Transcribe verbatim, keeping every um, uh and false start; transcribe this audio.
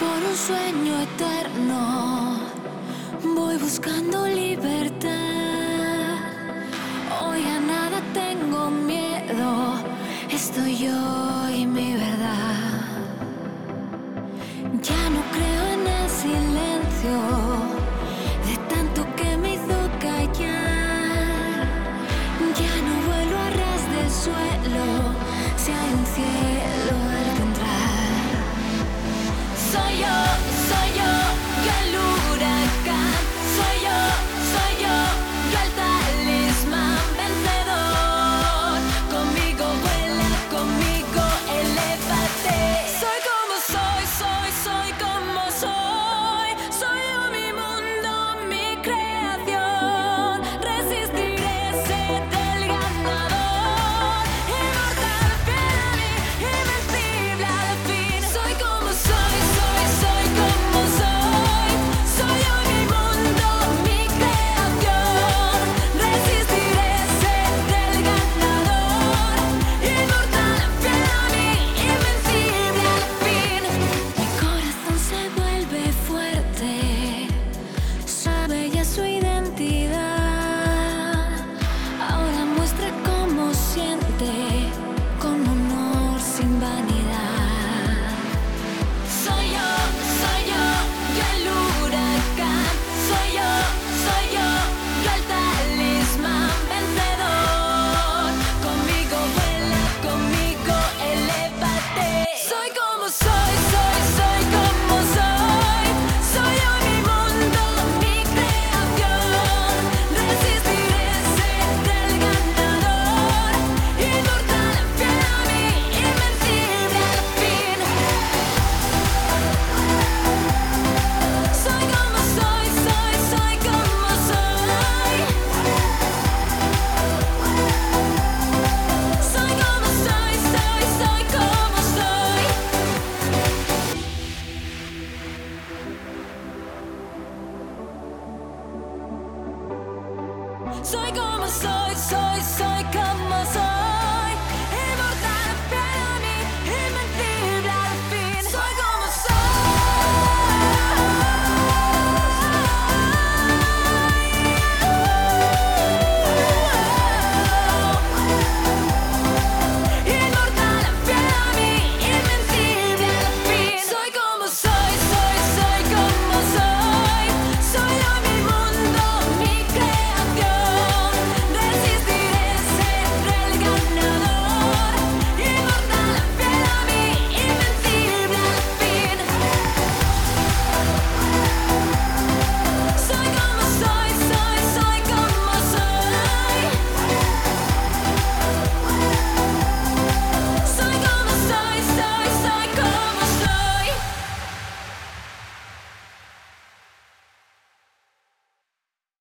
por un sueño eterno, voy buscando libertad. Hoy a nada tengo miedo, estoy yo y mi verdad. Ya no creo en el silencio de tanto que me hizo callar. Ya no vuelo a ras del suelo, si hay un cielo al que entrar. Soy yo, soy yo, yo el huracán. Soy yo, soy yo, yo el talismán vencedor. Conmigo vuela, conmigo elévate. Soy como soy, soy, soy como soy. Soy yo mi mundo, mi creación. Resistiré, ser el ganador. Inmortal, fiel a mí, invencible al fin. Soy como soy, soy, soy como soy. Soy yo mi mundo, mi creación. Resistiré, ser el ganador. Inmortal, fiel a mí, invencible al fin. Mi corazón se vuelve fuerte, sabe ya su identidad. Ahora muestra cómo siente, con honor sin vanidad. Soy yo, soy yo, yo el huracán. Soy yo, soy yo, yo el talismán vencedor. Conmigo vuela, conmigo elévate. Soy como soy, soy, soy como soy. Soy yo mi mundo, mi creación. Resistiré, ser el ganador. Inmortal, fiel a mí, invencible al fin. Soy como soy, soy, soy como soy. Soy como soy, soy, soy como soy. Soy como soy, soy, soy como soy.